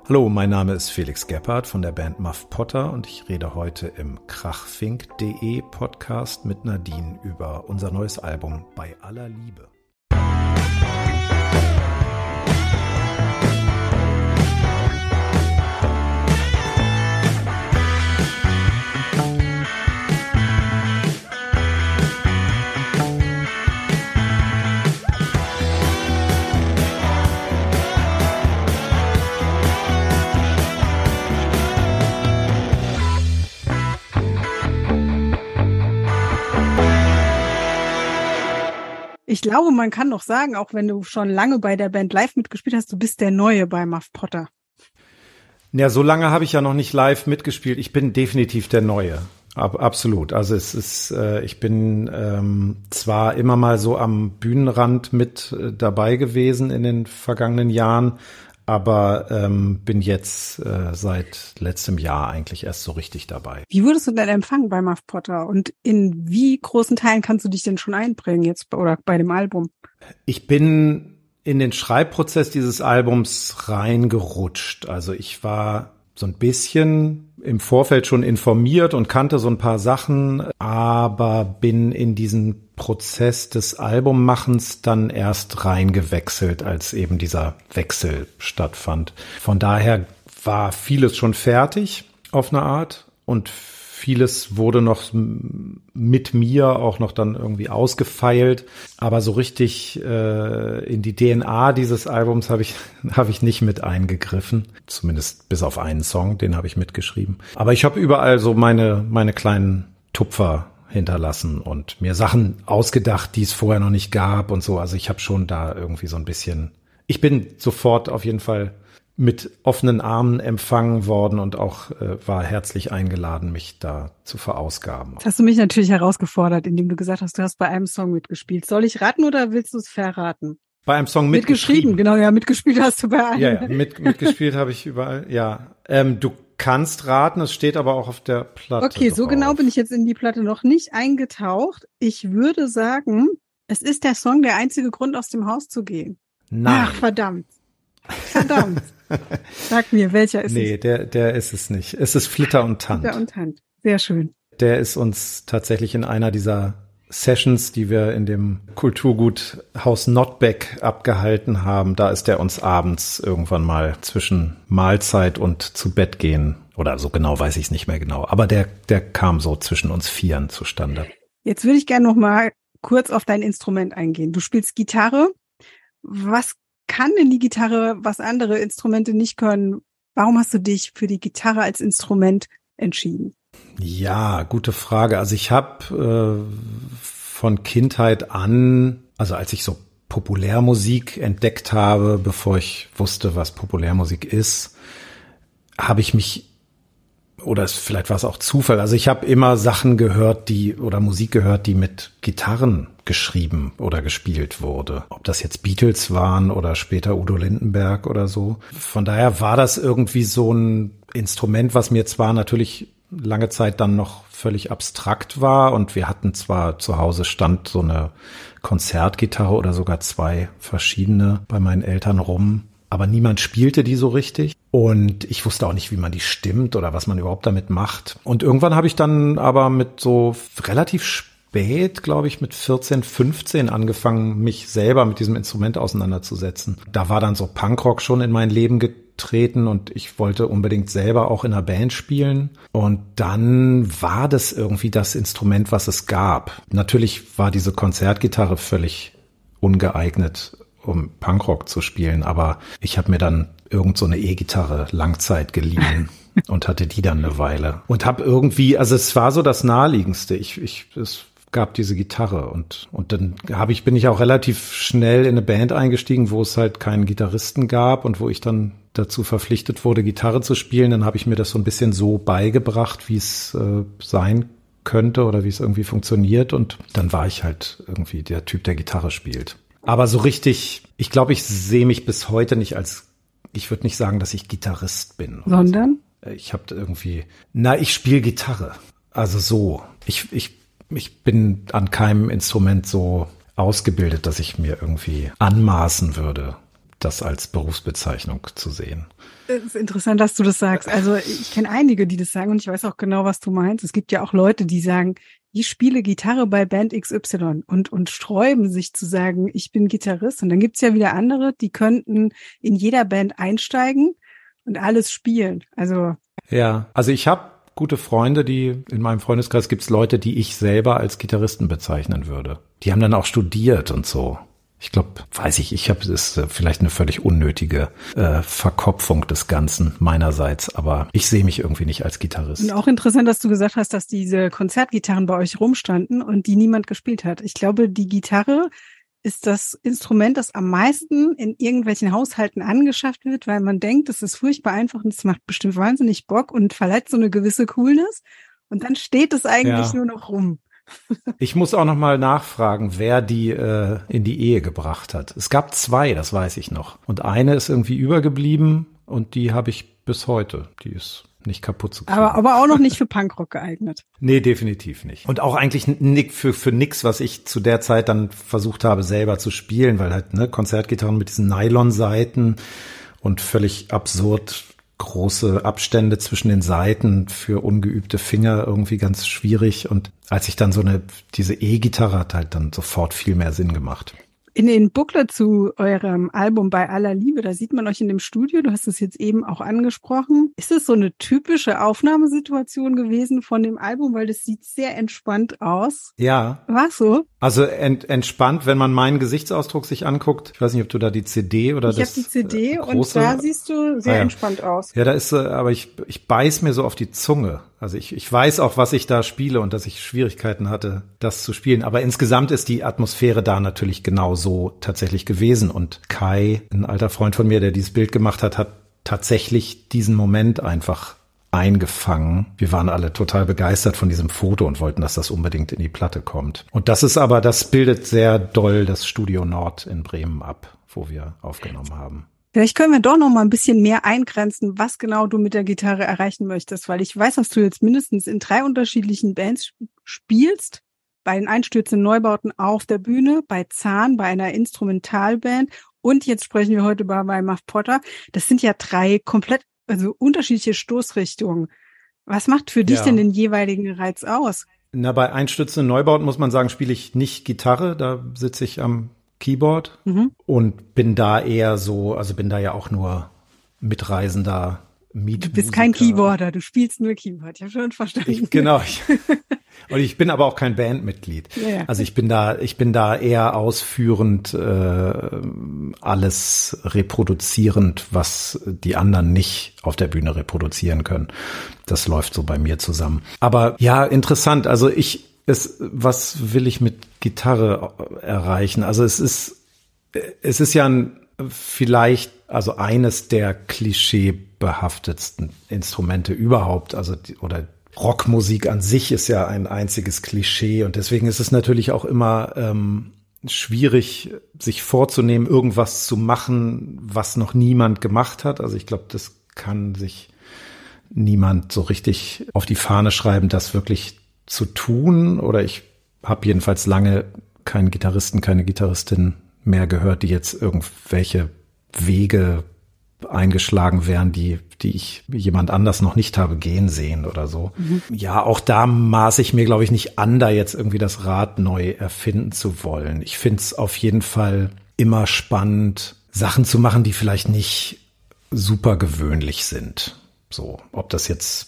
Hallo, mein Name ist Felix Gebhardt von der Band Muff Potter und ich rede heute im krachfink.de Podcast mit Nadine über unser neues Album Bei aller Liebe. Ich glaube, man kann doch sagen, auch wenn du schon lange bei der Band live mitgespielt hast, du bist der Neue bei Muff Potter. Ja, so lange habe ich ja noch nicht live mitgespielt. Ich bin definitiv der Neue. Absolut. Also es ist, ich bin zwar immer mal so am Bühnenrand mit dabei gewesen in den vergangenen Jahren, aber bin jetzt seit letztem Jahr eigentlich erst so richtig dabei. Wie wurdest du denn empfangen bei Muff Potter und in wie großen Teilen kannst du dich denn schon einbringen jetzt oder bei dem Album? Ich bin in den Schreibprozess dieses Albums reingerutscht. Also ich war so ein bisschen im Vorfeld schon informiert und kannte so ein paar Sachen, aber bin in diesen Prozess des Albummachens dann erst reingewechselt, als eben dieser Wechsel stattfand. Von daher war vieles schon fertig auf eine Art und vieles wurde noch mit mir auch noch dann irgendwie ausgefeilt, aber so richtig in die DNA dieses Albums habe ich nicht mit eingegriffen, zumindest bis auf einen Song, den habe ich mitgeschrieben. Aber ich habe überall so meine kleinen Tupfer hinterlassen und mir Sachen ausgedacht, die es vorher noch nicht gab und so. Also ich habe schon da irgendwie so ein bisschen, ich bin sofort auf jeden Fall mit offenen Armen empfangen worden und auch war herzlich eingeladen, mich da zu verausgaben. Jetzt hast du mich natürlich herausgefordert, indem du gesagt hast, du hast bei einem Song mitgespielt. Soll ich raten oder willst du es verraten? Bei einem Song mitgeschrieben. Genau, ja, mitgespielt hast du bei einem. Ja, mitgespielt habe ich überall, ja. Du kannst raten, es steht aber auch auf der Platte. Okay, so drauf. genau bin ich jetzt in die Platte noch nicht eingetaucht. Ich würde sagen, es ist der Song Der einzige Grund, aus dem Haus zu gehen. Nein. Ach, verdammt. Sag mir, welcher ist es? Nee, der ist es nicht. Es ist Flitter und Tand. Flitter und Tand. Sehr schön. Der ist uns tatsächlich in einer dieser Sessions, die wir in dem Kulturgut Haus Notbeck abgehalten haben, da ist der uns abends irgendwann mal zwischen Mahlzeit und zu Bett gehen, oder so genau weiß ich es nicht mehr genau, aber der kam so zwischen uns Vieren zustande. Jetzt würde ich gerne noch mal kurz auf dein Instrument eingehen. Du spielst Gitarre. Was kann denn die Gitarre, was andere Instrumente nicht können? Warum hast du dich für die Gitarre als Instrument entschieden? Ja, gute Frage. Also ich habe von Kindheit an, also als ich so Populärmusik entdeckt habe, bevor ich wusste, was Populärmusik ist, habe ich mich, oder vielleicht war es auch Zufall, also ich habe immer Sachen gehört, Musik gehört, die mit Gitarren geschrieben oder gespielt wurde. Ob das jetzt Beatles waren oder später Udo Lindenberg oder so. Von daher war das irgendwie so ein Instrument, was mir zwar natürlich lange Zeit dann noch völlig abstrakt war und wir hatten zwar zu Hause stand so eine Konzertgitarre oder sogar zwei verschiedene bei meinen Eltern rum, aber niemand spielte die so richtig und ich wusste auch nicht, wie man die stimmt oder was man überhaupt damit macht. Und irgendwann habe ich dann aber mit so relativ spät, glaube ich, mit 14, 15 angefangen, mich selber mit diesem Instrument auseinanderzusetzen. Da war dann so Punkrock schon in mein Leben getreten und ich wollte unbedingt selber auch in einer Band spielen. Und dann war das irgendwie das Instrument, was es gab. Natürlich war diese Konzertgitarre völlig ungeeignet, um Punkrock zu spielen, aber ich habe mir dann irgend so eine E-Gitarre Langzeit geliehen und hatte die dann eine Weile. Und habe irgendwie, also es war so das Naheliegendste. Es gab diese Gitarre und dann bin ich auch relativ schnell in eine Band eingestiegen, wo es halt keinen Gitarristen gab und wo ich dann dazu verpflichtet wurde, Gitarre zu spielen. Dann habe ich mir das so ein bisschen so beigebracht, wie es sein könnte oder wie es irgendwie funktioniert und dann war ich halt irgendwie der Typ, der Gitarre spielt. Aber so richtig, ich glaube, ich sehe mich bis heute nicht ich würde nicht sagen, dass ich Gitarrist bin. Sondern? So. Ich habe irgendwie, ich spiele Gitarre. Also so. Ich bin an keinem Instrument so ausgebildet, dass ich mir irgendwie anmaßen würde, das als Berufsbezeichnung zu sehen. Es ist interessant, dass du das sagst. Also ich kenne einige, die das sagen und ich weiß auch genau, was du meinst. Es gibt ja auch Leute, die sagen, ich spiele Gitarre bei Band XY und sträuben sich zu sagen, ich bin Gitarrist. Und dann gibt's ja wieder andere, die könnten in jeder Band einsteigen und alles spielen. Also ich habe gute Freunde, in meinem Freundeskreis gibt's Leute, die ich selber als Gitarristen bezeichnen würde. Die haben dann auch studiert und so. Ich glaube, das ist vielleicht eine völlig unnötige Verkopfung des Ganzen meinerseits, aber ich sehe mich irgendwie nicht als Gitarrist. Und auch interessant, dass du gesagt hast, dass diese Konzertgitarren bei euch rumstanden und die niemand gespielt hat. Ich glaube, die Gitarre ist das Instrument, das am meisten in irgendwelchen Haushalten angeschafft wird, weil man denkt, es ist furchtbar einfach und es macht bestimmt wahnsinnig Bock und verleiht so eine gewisse Coolness. Und dann steht es eigentlich nur noch rum. Ich muss auch noch mal nachfragen, wer die in die Ehe gebracht hat. Es gab 2, das weiß ich noch. Und eine ist irgendwie übergeblieben und die habe ich bis heute. Die ist nicht kaputt zu kriegen. Aber auch noch nicht für Punkrock geeignet. Nee, definitiv nicht. Und auch eigentlich für nix, was ich zu der Zeit dann versucht habe, selber zu spielen, weil halt Konzertgitarren mit diesen Nylonsaiten und völlig absurd große Abstände zwischen den Saiten für ungeübte Finger irgendwie ganz schwierig. Und als ich dann diese E-Gitarre hat halt dann sofort viel mehr Sinn gemacht. In den Booklet zu eurem Album Bei aller Liebe, da sieht man euch in dem Studio, du hast es jetzt eben auch angesprochen. Ist es so eine typische Aufnahmesituation gewesen von dem Album, weil das sieht sehr entspannt aus? Ja. War's so? Also entspannt, wenn man meinen Gesichtsausdruck sich anguckt. Ich weiß nicht, ob du da die CD oder ich das habe die CD große, und da siehst du sehr entspannt aus. Ja, da ist, aber ich beiß mir so auf die Zunge. Also ich weiß auch, was ich da spiele und dass ich Schwierigkeiten hatte, das zu spielen. Aber insgesamt ist die Atmosphäre da natürlich genau so tatsächlich gewesen. Und Kai, ein alter Freund von mir, der dieses Bild gemacht hat, hat tatsächlich diesen Moment einfach eingefangen. Wir waren alle total begeistert von diesem Foto und wollten, dass das unbedingt in die Platte kommt. Und das bildet sehr doll das Studio Nord in Bremen ab, wo wir aufgenommen haben. Vielleicht können wir doch noch mal ein bisschen mehr eingrenzen, was genau du mit der Gitarre erreichen möchtest, weil ich weiß, dass du jetzt mindestens in 3 unterschiedlichen Bands spielst. Bei den einstürzenden Neubauten auf der Bühne, bei Zahn, bei einer Instrumentalband und jetzt sprechen wir heute bei Muff Potter. Das sind ja 3 komplett, also unterschiedliche Stoßrichtungen. Was macht für dich denn den jeweiligen Reiz aus? Bei einstürzenden Neubauten muss man sagen, spiele ich nicht Gitarre, da sitze ich am Keyboard und bin da eher so, also bin da ja auch nur mitreisender Mietmusiker. Du bist kein Keyboarder, du spielst nur Keyboard, ich habe schon verstanden. Und ich bin aber auch kein Bandmitglied. Ja. Also ich bin da eher ausführend, alles reproduzierend, was die anderen nicht auf der Bühne reproduzieren können. Das läuft so bei mir zusammen. Aber ja, interessant. Also was will ich mit Gitarre erreichen? Also es ist ja vielleicht eines der klischeebehaftetsten Instrumente überhaupt. Also oder Rockmusik an sich ist ja ein einziges Klischee und deswegen ist es natürlich auch immer schwierig, sich vorzunehmen, irgendwas zu machen, was noch niemand gemacht hat. Also ich glaube, das kann sich niemand so richtig auf die Fahne schreiben, das wirklich zu tun. Oder ich habe jedenfalls lange keinen Gitarristen, keine Gitarristin mehr gehört, die jetzt irgendwelche Wege eingeschlagen wären, die ich jemand anders noch nicht habe gehen sehen oder so. Ja, auch da maße ich mir, glaube ich, nicht an, da jetzt irgendwie das Rad neu erfinden zu wollen. Ich finde es auf jeden Fall immer spannend, Sachen zu machen, die vielleicht nicht super gewöhnlich sind. So, ob das jetzt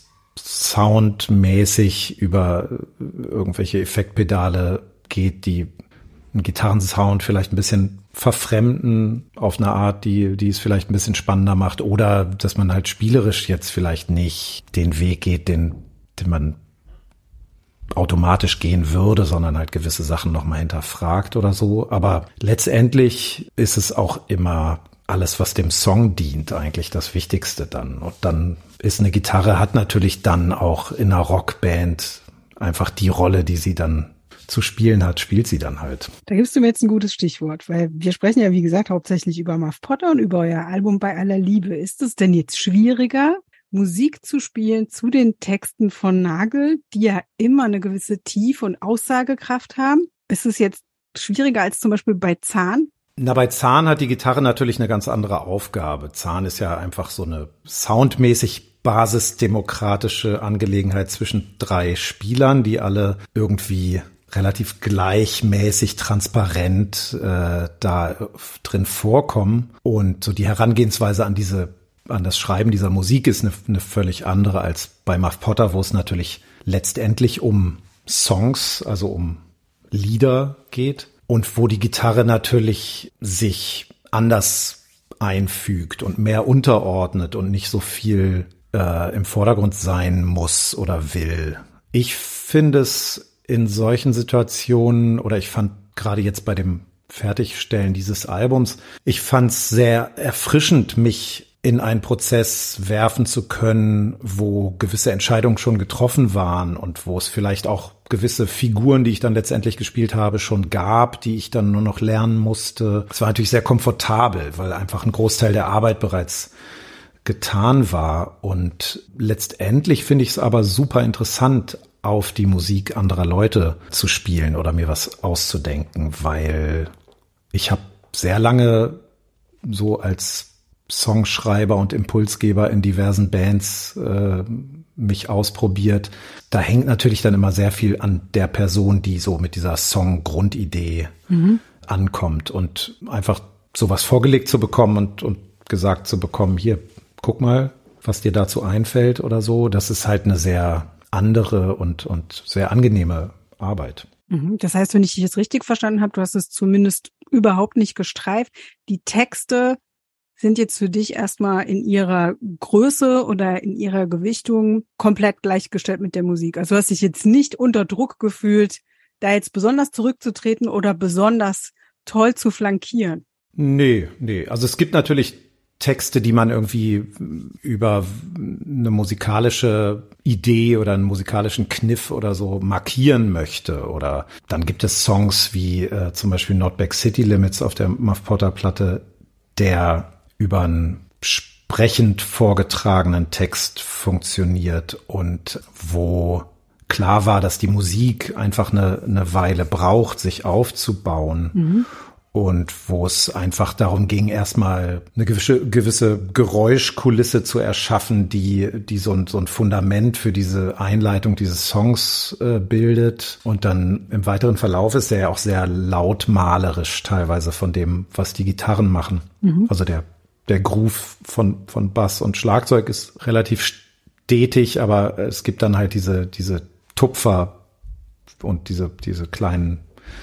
soundmäßig über irgendwelche Effektpedale geht, die einen Gitarrensound vielleicht ein bisschen verfremden auf eine Art, die es vielleicht ein bisschen spannender macht, oder dass man halt spielerisch jetzt vielleicht nicht den Weg geht, den man automatisch gehen würde, sondern halt gewisse Sachen nochmal hinterfragt oder so. Aber letztendlich ist es auch immer alles, was dem Song dient, eigentlich das Wichtigste dann. Und dann ist eine Gitarre, hat natürlich dann auch in einer Rockband einfach die Rolle, die sie dann zu spielen hat, spielt sie dann halt. Da gibst du mir jetzt ein gutes Stichwort, weil wir sprechen ja, wie gesagt, hauptsächlich über Muff Potter und über euer Album Bei aller Liebe. Ist es denn jetzt schwieriger, Musik zu spielen zu den Texten von Nagel, die ja immer eine gewisse Tiefe und Aussagekraft haben? Ist es jetzt schwieriger als zum Beispiel bei Zahn? Na, bei Zahn hat die Gitarre natürlich eine ganz andere Aufgabe. Zahn ist ja einfach so eine soundmäßig basisdemokratische Angelegenheit zwischen 3 Spielern, die alle irgendwie relativ gleichmäßig transparent da drin vorkommen. Und so die Herangehensweise an das Schreiben dieser Musik ist eine völlig andere als bei Muff Potter, wo es natürlich letztendlich um Songs, also um Lieder geht und wo die Gitarre natürlich sich anders einfügt und mehr unterordnet und nicht so viel im Vordergrund sein muss oder will. Ich finde es in solchen Situationen, oder ich fand gerade jetzt bei dem Fertigstellen dieses Albums, ich fand es sehr erfrischend, mich in einen Prozess werfen zu können, wo gewisse Entscheidungen schon getroffen waren und wo es vielleicht auch gewisse Figuren, die ich dann letztendlich gespielt habe, schon gab, die ich dann nur noch lernen musste. Es war natürlich sehr komfortabel, weil einfach ein Großteil der Arbeit bereits getan war. Und letztendlich finde ich es aber super interessant, auf die Musik anderer Leute zu spielen oder mir was auszudenken, weil ich habe sehr lange so als Songschreiber und Impulsgeber in diversen Bands mich ausprobiert. Da hängt natürlich dann immer sehr viel an der Person, die so mit dieser Song-Grundidee ankommt, und einfach sowas vorgelegt zu bekommen und gesagt zu bekommen, hier, guck mal, was dir dazu einfällt oder so. Das ist halt eine sehr andere und sehr angenehme Arbeit. Das heißt, wenn ich dich jetzt richtig verstanden habe, du hast es zumindest überhaupt nicht gestreift. Die Texte sind jetzt für dich erstmal in ihrer Größe oder in ihrer Gewichtung komplett gleichgestellt mit der Musik. Also du hast dich jetzt nicht unter Druck gefühlt, da jetzt besonders zurückzutreten oder besonders toll zu flankieren. Nee. Also es gibt natürlich Texte, die man irgendwie über eine musikalische Idee oder einen musikalischen Kniff oder so markieren möchte. Oder dann gibt es Songs wie zum Beispiel Not Back City Limits auf der Muff Potter Platte, der über einen sprechend vorgetragenen Text funktioniert und wo klar war, dass die Musik einfach eine Weile braucht, sich aufzubauen. Und wo es einfach darum ging, erstmal eine gewisse Geräuschkulisse zu erschaffen, die so ein Fundament für diese Einleitung dieses Songs bildet. Und dann im weiteren Verlauf ist er ja auch sehr lautmalerisch teilweise von dem, was die Gitarren machen. Also der Groove von Bass und Schlagzeug ist relativ stetig, aber es gibt dann halt diese Tupfer und diese kleinen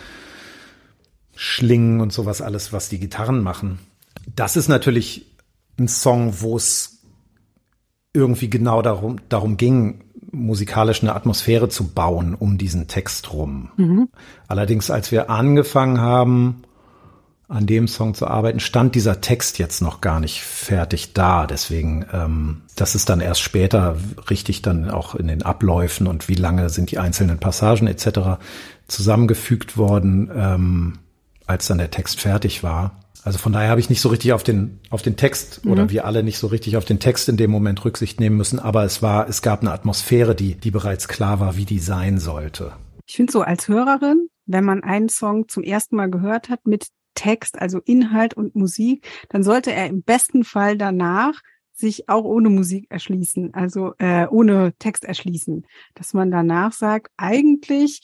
Schlingen und sowas alles, was die Gitarren machen. Das ist natürlich ein Song, wo es irgendwie genau darum ging, musikalisch eine Atmosphäre zu bauen um diesen Text rum. Allerdings, als wir angefangen haben, an dem Song zu arbeiten, stand dieser Text jetzt noch gar nicht fertig da. Deswegen, das ist dann erst später richtig dann auch in den Abläufen und wie lange sind die einzelnen Passagen etc. zusammengefügt worden, als dann der Text fertig war. Also von daher habe ich nicht so richtig auf den Text oder wir alle nicht so richtig auf den Text in dem Moment Rücksicht nehmen müssen. Aber es gab eine Atmosphäre, die bereits klar war, wie die sein sollte. Ich finde so als Hörerin, wenn man einen Song zum ersten Mal gehört hat mit Text, also Inhalt und Musik, dann sollte er im besten Fall danach sich auch ohne Musik erschließen, also ohne Text erschließen. Dass man danach sagt, eigentlich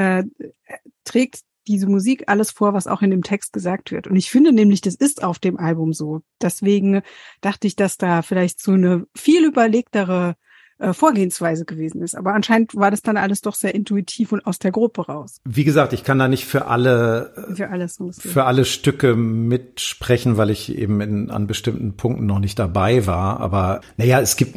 trägt diese Musik alles vor, was auch in dem Text gesagt wird. Und ich finde nämlich, das ist auf dem Album so. Deswegen dachte ich, dass da vielleicht so eine viel überlegtere Vorgehensweise gewesen ist. Aber anscheinend war das dann alles doch sehr intuitiv und aus der Gruppe raus. Wie gesagt, ich kann da nicht für alle Stücke mitsprechen, weil ich eben an bestimmten Punkten noch nicht dabei war. Aber naja, es gibt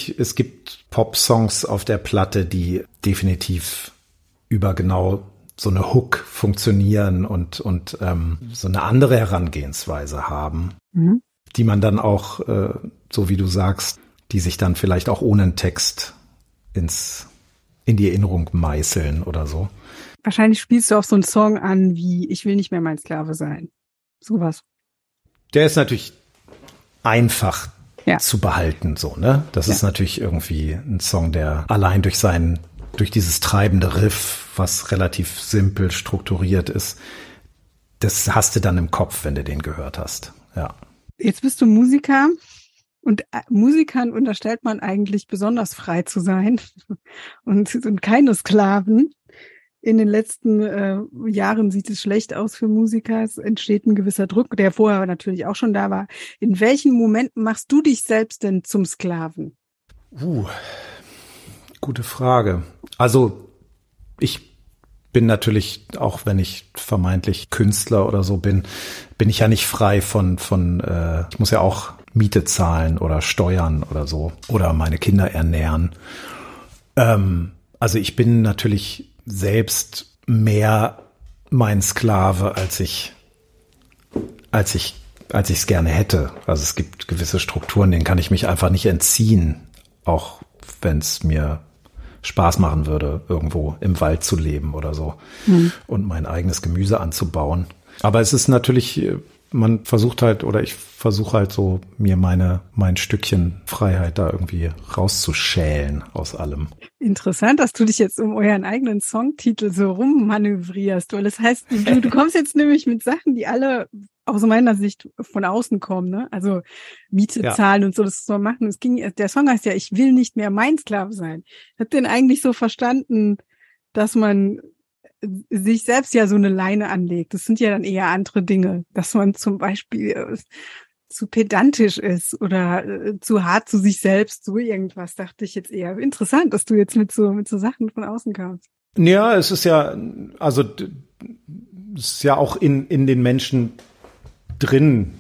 Pop-Songs auf der Platte, die definitiv über genau so eine Hook funktionieren und so eine andere Herangehensweise haben, die man dann auch, so wie du sagst, die sich dann vielleicht auch ohne einen Text in die Erinnerung meißeln oder so. Wahrscheinlich spielst du auch so einen Song an wie Ich will nicht mehr mein Sklave sein. Sowas. Der ist natürlich einfach zu behalten, so, ne? Das ist natürlich irgendwie ein Song, der allein durch dieses treibende Riff, was relativ simpel strukturiert ist, das hast du dann im Kopf, wenn du den gehört hast. Ja. Jetzt bist du Musiker und Musikern unterstellt man eigentlich besonders frei zu sein und sind keine Sklaven. In den letzten Jahren sieht es schlecht aus für Musiker. Es entsteht ein gewisser Druck, der vorher natürlich auch schon da war. In welchen Momenten machst du dich selbst denn zum Sklaven? Gute Frage. Also ich bin natürlich, auch wenn ich vermeintlich Künstler oder so bin ich ja nicht frei von ich muss ja auch Miete zahlen oder Steuern oder so oder meine Kinder ernähren. Also ich bin natürlich selbst mehr mein Sklave, als ich es gerne hätte. Also es gibt gewisse Strukturen, denen kann ich mich einfach nicht entziehen, auch wenn es mir Spaß machen würde, irgendwo im Wald zu leben oder so und mein eigenes Gemüse anzubauen. Aber es ist natürlich, man versucht halt, oder ich versuche halt so, mir mein Stückchen Freiheit da irgendwie rauszuschälen aus allem. Interessant, dass du dich jetzt um euren eigenen Songtitel so rummanövrierst, weil das heißt, du kommst jetzt nämlich mit Sachen, die alle aus meiner Sicht von außen kommen, ne? Also Miete zahlen und so, das soll machen. Der Song heißt ja, ich will nicht mehr mein Sklave sein. Ich hab den eigentlich so verstanden, dass man sich selbst ja so eine Leine anlegt. Das sind ja dann eher andere Dinge, dass man zum Beispiel zu pedantisch ist oder zu hart zu sich selbst, so irgendwas, dachte ich jetzt eher. Interessant, dass du jetzt mit so Sachen von außen kamst. Ja, es ist ja, also es ist ja auch in den Menschen drin,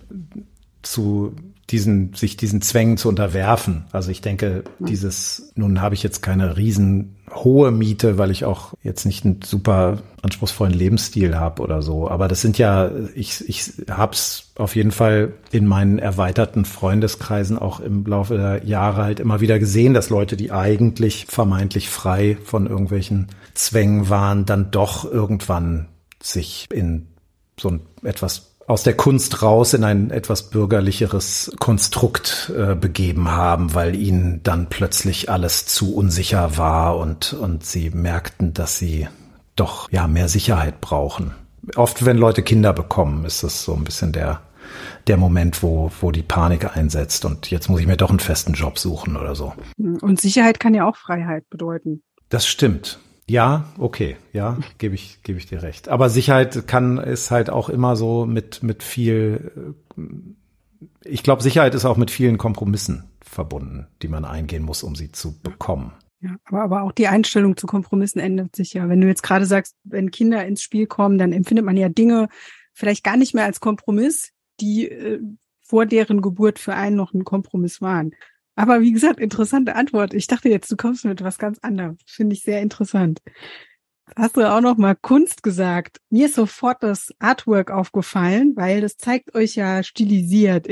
sich diesen Zwängen zu unterwerfen. Also ich denke, nun habe ich jetzt keine riesen hohe Miete, weil ich auch jetzt nicht einen super anspruchsvollen Lebensstil habe oder so. Aber das sind ja, ich hab's auf jeden Fall in meinen erweiterten Freundeskreisen auch im Laufe der Jahre halt immer wieder gesehen, dass Leute, die eigentlich vermeintlich frei von irgendwelchen Zwängen waren, dann doch irgendwann sich in so ein etwas aus der Kunst raus in ein etwas bürgerlicheres Konstrukt begeben haben, weil ihnen dann plötzlich alles zu unsicher war und sie merkten, dass sie doch ja mehr Sicherheit brauchen. Oft, wenn Leute Kinder bekommen, ist das so ein bisschen der Moment, wo die Panik einsetzt und jetzt muss ich mir doch einen festen Job suchen oder so. Und Sicherheit kann ja auch Freiheit bedeuten. Das stimmt. Ja, okay, ja, gebe ich dir recht. Aber Sicherheit ist halt auch immer so mit viel, ich glaube, Sicherheit ist auch mit vielen Kompromissen verbunden, die man eingehen muss, um sie zu bekommen. Ja, aber auch die Einstellung zu Kompromissen ändert sich ja. Wenn du jetzt gerade sagst, wenn Kinder ins Spiel kommen, dann empfindet man ja Dinge vielleicht gar nicht mehr als Kompromiss, die vor deren Geburt für einen noch ein Kompromiss waren. Aber wie gesagt, interessante Antwort. Ich dachte jetzt, du kommst mit was ganz anderem. Finde ich sehr interessant. Hast du auch noch mal Kunst gesagt? Mir ist sofort das Artwork aufgefallen, weil das zeigt euch ja stilisiert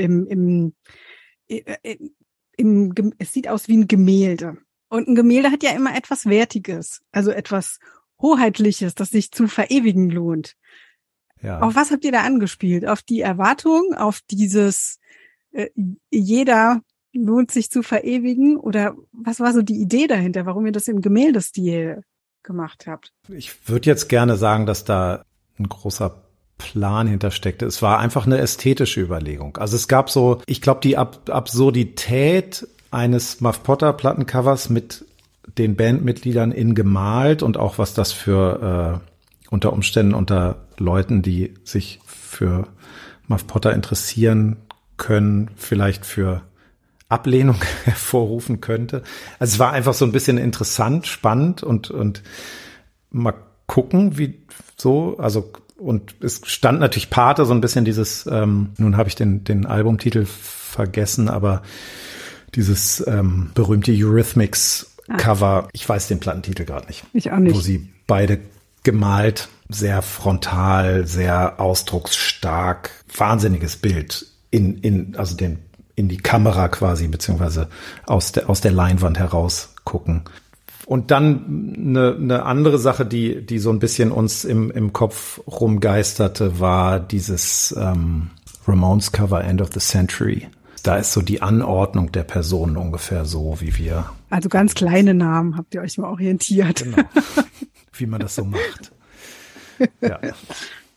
es sieht aus wie ein Gemälde. Und ein Gemälde hat ja immer etwas Wertiges, also etwas Hoheitliches, das sich zu verewigen lohnt. Ja. Auf was habt ihr da angespielt? Auf die Erwartung, auf dieses jeder lohnt sich zu verewigen? Oder was war so die Idee dahinter, warum ihr das im Gemäldestil gemacht habt? Ich würde jetzt gerne sagen, dass da ein großer Plan hintersteckte. Es war einfach eine ästhetische Überlegung. Also es gab so, ich glaube, die Absurdität eines Muff Potter Plattencovers mit den Bandmitgliedern in gemalt und auch was das für unter Umständen unter Leuten, die sich für Muff Potter interessieren können, vielleicht für Ablehnung hervorrufen könnte. Also es war einfach so ein bisschen interessant, spannend und mal gucken, wie so, also und es stand natürlich Pate so ein bisschen dieses, nun habe ich den Albumtitel vergessen, aber dieses berühmte Eurythmics Cover, ich weiß den Plattentitel gerade nicht. Ich auch nicht. Wo sie beide gemalt, sehr frontal, sehr ausdrucksstark, wahnsinniges Bild also in die Kamera quasi, beziehungsweise aus der Leinwand heraus gucken. Und dann eine andere Sache, die so ein bisschen uns im Kopf rumgeisterte, war dieses Ramones Cover End of the Century. Da ist so die Anordnung der Personen ungefähr so, wie wir. Also ganz kleine Namen habt ihr euch mal orientiert. Genau. Wie man das so macht. Ja.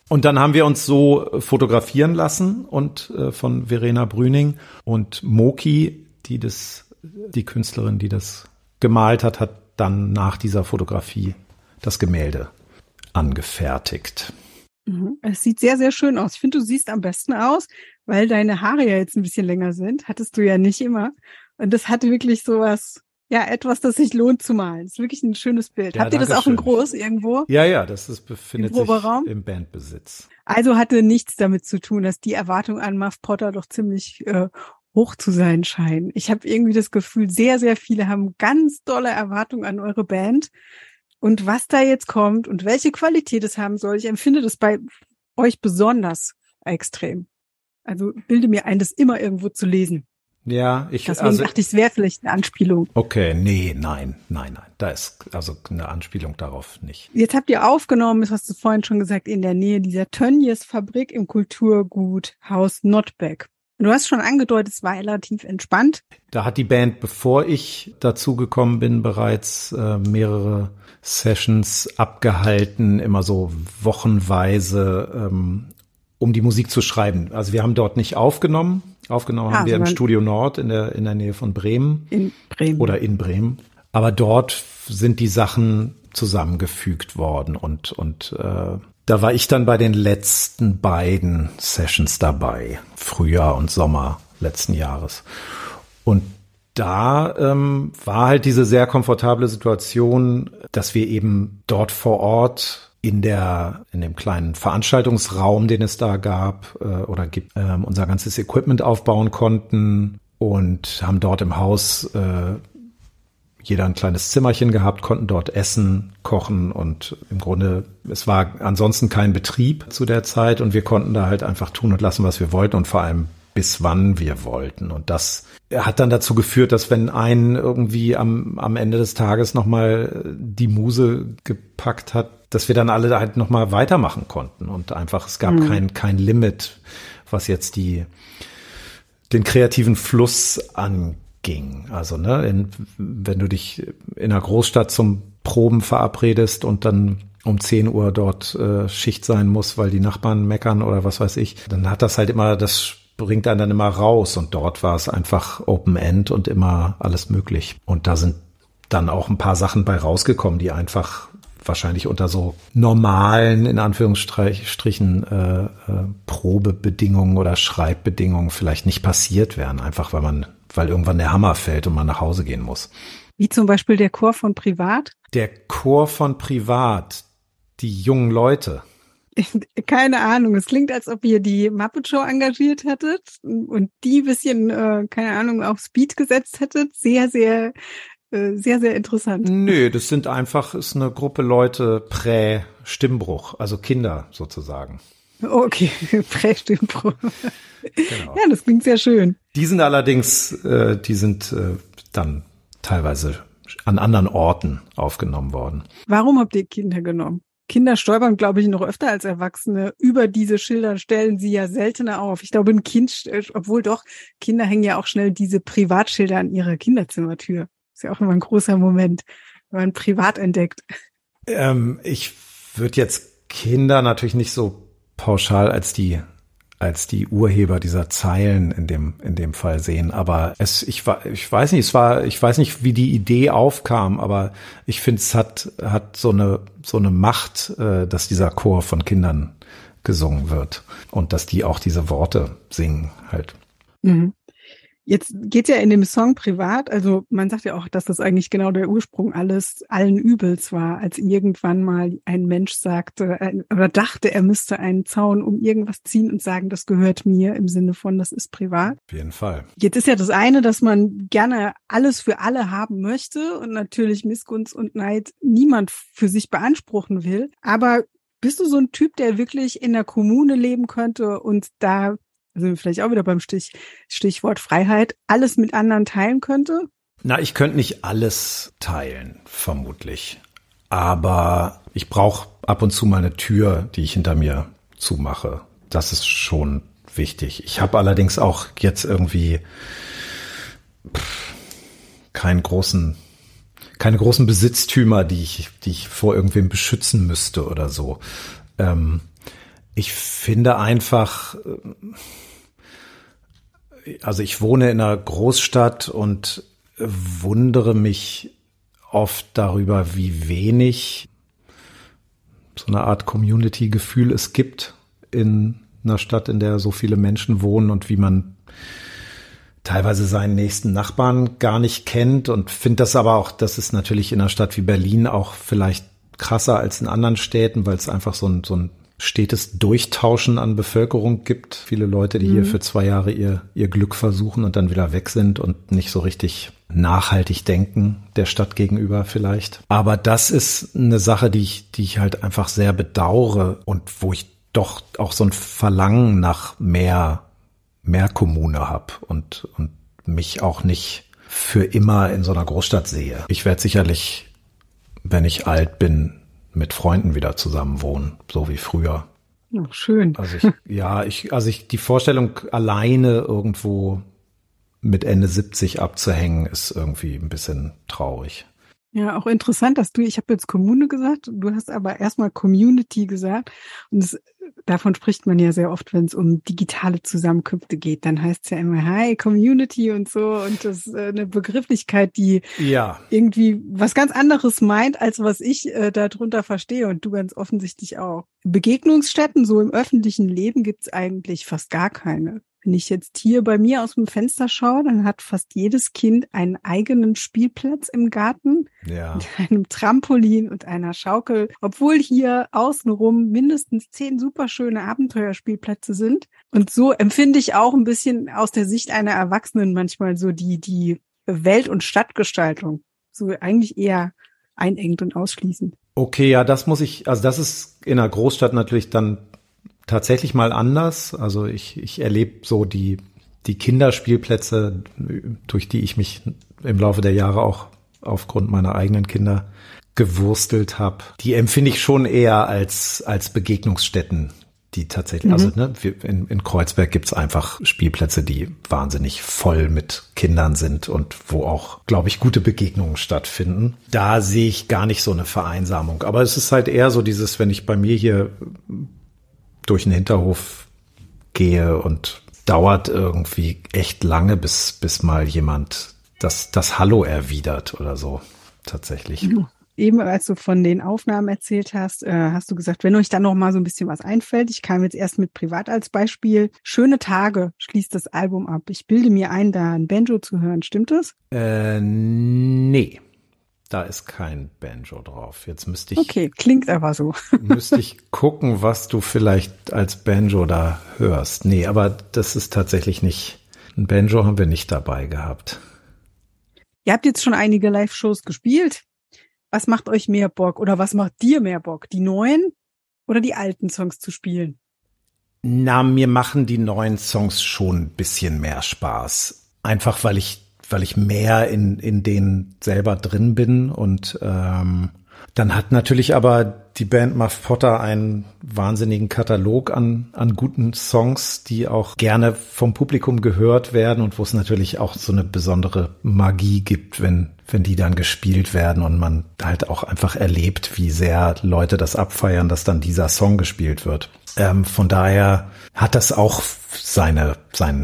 Und dann haben wir uns so fotografieren lassen und von Verena Brüning und Moki, die Künstlerin, die das gemalt hat, hat dann nach dieser Fotografie das Gemälde angefertigt. Es sieht sehr, sehr schön aus. Ich finde, du siehst am besten aus, weil deine Haare ja jetzt ein bisschen länger sind. Hattest du ja nicht immer. Und das hatte wirklich sowas, ja, etwas, das sich lohnt zu malen. Das ist wirklich ein schönes Bild. Ja, habt ihr das auch in groß irgendwo? Ja, befindet sich Proberaum? im Bandbesitz. Also hatte nichts damit zu tun, dass die Erwartungen an Muff Potter doch ziemlich hoch zu sein scheinen. Ich habe irgendwie das Gefühl, sehr, sehr viele haben ganz dolle Erwartungen an eure Band. Und was da jetzt kommt und welche Qualität es haben soll, ich empfinde das bei euch besonders extrem. Also bilde mir ein, das immer irgendwo zu lesen. Ja, Deswegen dachte ich, es wäre vielleicht eine Anspielung. Okay, nein. Da ist also eine Anspielung darauf nicht. Jetzt habt ihr aufgenommen, das hast du vorhin schon gesagt, in der Nähe dieser Tönnies Fabrik im Kulturgut Haus Notbeck. Du hast schon angedeutet, es war relativ entspannt. Da hat die Band, bevor ich dazugekommen bin, bereits mehrere Sessions abgehalten, immer so wochenweise, um die Musik zu schreiben. Also wir haben dort nicht aufgenommen. Aufgenommen haben wir im Studio Nord in der Nähe von Bremen. In Bremen. Oder in Bremen. Aber dort sind die Sachen zusammengefügt worden und da war ich dann bei den letzten beiden Sessions dabei, Frühjahr und Sommer letzten Jahres. Und da war halt diese sehr komfortable Situation, dass wir eben dort vor Ort in dem kleinen Veranstaltungsraum, den es da gab oder gibt, unser ganzes Equipment aufbauen konnten und haben dort im Haus jeder ein kleines Zimmerchen gehabt, konnten dort essen, kochen und im Grunde, es war ansonsten kein Betrieb zu der Zeit und wir konnten da halt einfach tun und lassen, was wir wollten und vor allem bis wann wir wollten. Und das hat dann dazu geführt, dass wenn einen irgendwie am Ende des Tages nochmal die Muse gepackt hat, dass wir dann alle da halt nochmal weitermachen konnten und einfach, es gab kein Limit, was jetzt den kreativen Fluss anging. Also, wenn du dich in einer Großstadt zum Proben verabredest und dann um 10 Uhr dort Schicht sein muss, weil die Nachbarn meckern oder was weiß ich, dann hat das halt immer, das bringt einen dann immer raus und dort war es einfach Open End und immer alles möglich. Und da sind dann auch ein paar Sachen bei rausgekommen, die einfach wahrscheinlich unter so normalen, in Anführungsstrichen, Probebedingungen oder Schreibbedingungen vielleicht nicht passiert wären, einfach weil irgendwann der Hammer fällt und man nach Hause gehen muss. Wie zum Beispiel der Chor von Privat? Der Chor von Privat, die jungen Leute. Keine Ahnung, es klingt, als ob ihr die Muppet Show engagiert hättet und die bisschen, keine Ahnung, auf Speed gesetzt hättet. Sehr, sehr interessant. Nö, das ist eine Gruppe Leute Prä-Stimmbruch, also Kinder sozusagen. Okay, Prä-Stimmbruch. Genau. Ja, das klingt sehr schön. Die sind allerdings, dann teilweise an anderen Orten aufgenommen worden. Warum habt ihr Kinder genommen? Kinder stolpern, glaube ich, noch öfter als Erwachsene. Über diese Schilder stellen sie ja seltener auf. Ich glaube, ein Kind, obwohl doch, Kinder hängen ja auch schnell diese Privatschilder an ihre Kinderzimmertür. Ist ja auch immer ein großer Moment, wenn man privat entdeckt. Ich würde jetzt Kinder natürlich nicht so pauschal als die die Urheber dieser Zeilen in dem Fall sehen. Aber ich weiß nicht, wie die Idee aufkam, aber ich finde, es hat so eine Macht, dass dieser Chor von Kindern gesungen wird und dass die auch diese Worte singen halt. Mhm. Jetzt geht's ja in dem Song privat, also man sagt ja auch, dass das eigentlich genau der Ursprung allen Übels war, als irgendwann mal ein Mensch sagte oder dachte, er müsste einen Zaun um irgendwas ziehen und sagen, das gehört mir, im Sinne von, das ist privat. Auf jeden Fall. Jetzt ist ja das eine, dass man gerne alles für alle haben möchte und natürlich Missgunst und Neid niemand für sich beanspruchen will. Aber bist du so ein Typ, der wirklich in der Kommune leben könnte und da, also vielleicht auch wieder beim Stichwort Freiheit, alles mit anderen teilen könnte? Na, ich könnte nicht alles teilen, vermutlich. Aber ich brauche ab und zu mal eine Tür, die ich hinter mir zumache. Das ist schon wichtig. Ich habe allerdings auch jetzt irgendwie keine großen Besitztümer, die ich vor irgendwem beschützen müsste oder so. Ich finde einfach, also ich wohne in einer Großstadt und wundere mich oft darüber, wie wenig so eine Art Community-Gefühl es gibt in einer Stadt, in der so viele Menschen wohnen und wie man teilweise seinen nächsten Nachbarn gar nicht kennt und finde das aber auch, das ist natürlich in einer Stadt wie Berlin auch vielleicht krasser als in anderen Städten, weil es einfach so ein stetes Durchtauschen an Bevölkerung gibt. Viele Leute, die hier für 2 Jahre ihr Glück versuchen und dann wieder weg sind und nicht so richtig nachhaltig denken der Stadt gegenüber vielleicht. Aber das ist eine Sache, die ich halt einfach sehr bedauere und wo ich doch auch so ein Verlangen nach mehr Kommune habe und mich auch nicht für immer in so einer Großstadt sehe. Ich werde sicherlich, wenn ich alt bin, mit Freunden wieder zusammen wohnen, so wie früher. Oh, schön. Also die Vorstellung, alleine irgendwo mit Ende 70 abzuhängen, ist irgendwie ein bisschen traurig. Ja, auch interessant, dass ich habe jetzt Kommune gesagt, du hast aber erstmal Community gesagt. Und davon spricht man ja sehr oft, wenn es um digitale Zusammenkünfte geht. Dann heißt es ja immer, hi, Community und so. Und das ist eine Begrifflichkeit, die irgendwie was ganz anderes meint, als was ich darunter verstehe. Und du ganz offensichtlich auch. Begegnungsstätten so im öffentlichen Leben gibt's eigentlich fast gar keine. Wenn ich jetzt hier bei mir aus dem Fenster schaue, dann hat fast jedes Kind einen eigenen Spielplatz im Garten mit einem Trampolin und einer Schaukel, obwohl hier außenrum mindestens 10 superschöne Abenteuerspielplätze sind. Und so empfinde ich auch ein bisschen aus der Sicht einer Erwachsenen manchmal so die Welt- und Stadtgestaltung. So eigentlich eher einengend und ausschließend. Okay, ja, das ist in einer Großstadt natürlich dann tatsächlich mal anders. Also ich erlebe so die Kinderspielplätze, durch die ich mich im Laufe der Jahre auch aufgrund meiner eigenen Kinder gewurstelt habe. Die empfinde ich schon eher als Begegnungsstätten, die tatsächlich, also in Kreuzberg gibt's einfach Spielplätze, die wahnsinnig voll mit Kindern sind und wo auch, glaube ich, gute Begegnungen stattfinden. Da sehe ich gar nicht so eine Vereinsamung. Aber es ist halt eher so dieses, wenn ich bei mir hier durch den Hinterhof gehe und dauert irgendwie echt lange, bis mal jemand das Hallo erwidert oder so, tatsächlich. Eben als du von den Aufnahmen erzählt hast, hast du gesagt, wenn euch dann noch mal so ein bisschen was einfällt, ich kam jetzt erst mit privat als Beispiel, Schöne Tage schließt das Album ab. Ich bilde mir ein, da ein Banjo zu hören, stimmt das? Nee. Da ist kein Banjo drauf. Jetzt müsste ich. Okay, klingt aber so. Müsste ich gucken, was du vielleicht als Banjo da hörst. Nee, aber das ist tatsächlich nicht. Ein Banjo haben wir nicht dabei gehabt. Ihr habt jetzt schon einige Live-Shows gespielt. Was macht euch mehr Bock oder was macht dir mehr Bock? Die neuen oder die alten Songs zu spielen? Na, mir machen die neuen Songs schon ein bisschen mehr Spaß. Einfach, weil ich mehr in denen selber drin bin und dann hat natürlich aber die Band Muff Potter einen wahnsinnigen Katalog an guten Songs, die auch gerne vom Publikum gehört werden und wo es natürlich auch so eine besondere Magie gibt, wenn die dann gespielt werden und man halt auch einfach erlebt, wie sehr Leute das abfeiern, dass dann dieser Song gespielt wird. Von daher hat das auch seinen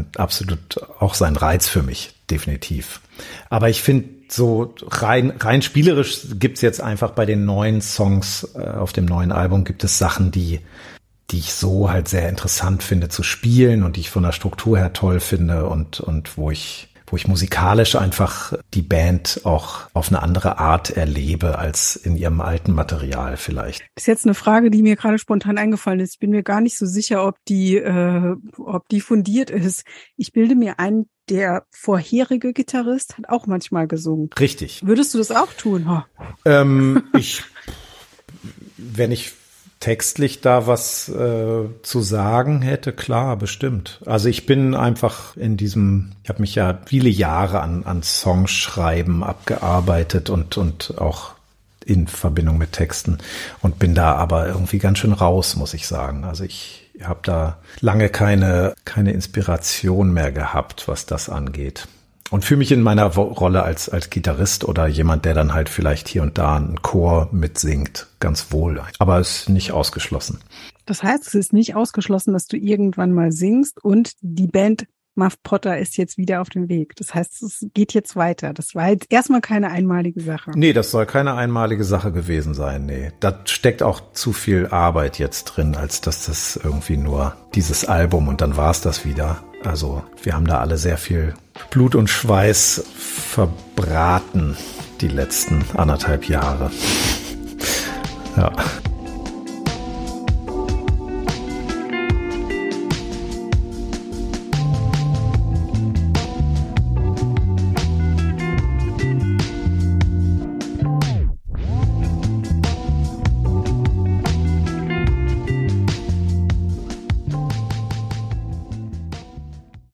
Reiz für mich, definitiv. Aber ich finde, so rein spielerisch gibt's jetzt einfach bei den neuen Songs auf dem neuen Album gibt es Sachen, die ich so halt sehr interessant finde zu spielen und die ich von der Struktur her toll finde und wo ich musikalisch einfach die Band auch auf eine andere Art erlebe als in ihrem alten Material vielleicht. Das ist jetzt eine Frage, die mir gerade spontan eingefallen ist. Ich bin mir gar nicht so sicher, ob die fundiert ist. Ich bilde mir ein, der vorherige Gitarrist hat auch manchmal gesungen. Richtig. Würdest du das auch tun? Wenn ich textlich da was zu sagen hätte, klar, bestimmt. Also ich bin einfach ich habe mich ja viele Jahre an Songschreiben abgearbeitet und auch in Verbindung mit Texten und bin da aber irgendwie ganz schön raus, muss ich sagen. Also ich habe da lange keine Inspiration mehr gehabt, was das angeht. Und fühle mich in meiner Rolle als Gitarrist oder jemand, der dann halt vielleicht hier und da einen Chor mitsingt, ganz wohl. Aber ist nicht ausgeschlossen. Das heißt, es ist nicht ausgeschlossen, dass du irgendwann mal singst und die Band Muff Potter ist jetzt wieder auf dem Weg. Das heißt, es geht jetzt weiter. Das war jetzt erstmal keine einmalige Sache. Nee, das soll keine einmalige Sache gewesen sein. Nee, da steckt auch zu viel Arbeit jetzt drin, als dass das irgendwie nur dieses Album und dann war's das wieder. Also wir haben da alle sehr viel Blut und Schweiß verbraten die letzten 1,5 Jahre. Ja.